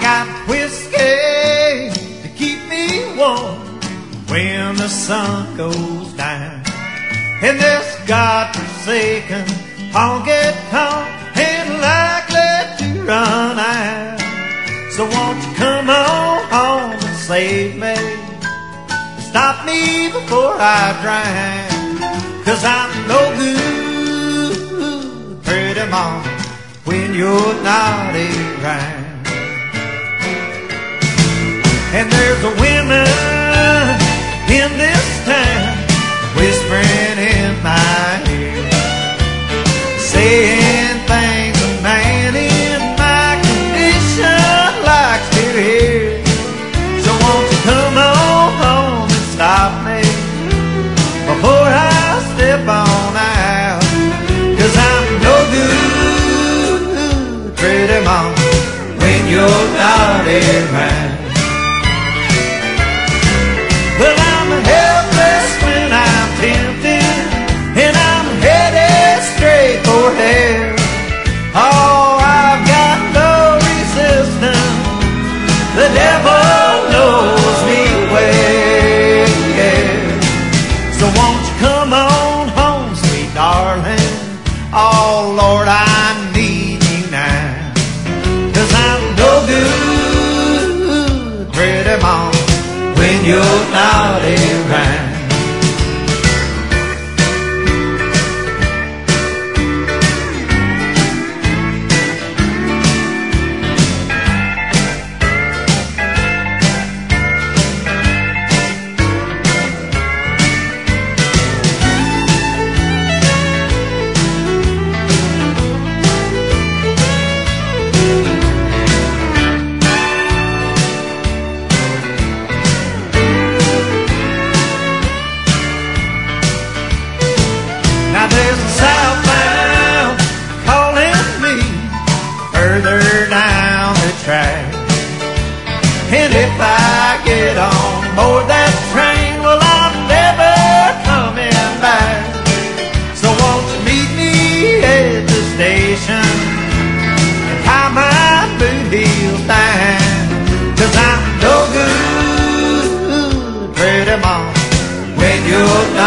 got whiskey to keep me warm when the sun goes down. And this godforsaken honky-tonk ain't likely to run out. So won't you come on home and save me? Stop me before I drown. 'Cause I'm no good, pretty mama, when you're not around. And there's a women in this town whispering in my ear, saying things a man in my condition likes to hear. So won't you come on home and stop me before I step on out? 'Cause I'm no good, pretty mama, when you're not around. Well, I'm helpless when I'm tempted, and I'm headed straight for hell. Oh, I've got no resistance, the devil knows me well, yeah. So won't you come on home, sweet darling? Oh, Lord, I need you now. 'Cause I'm no good, pretty mama, when you're not around. Now there's a southbound calling me further down the track, and if I get on board that train, well, I'm never coming back. So won't you meet me at the station and tie my boot heels down? 'Cause I'm no good, pretty mama, when you're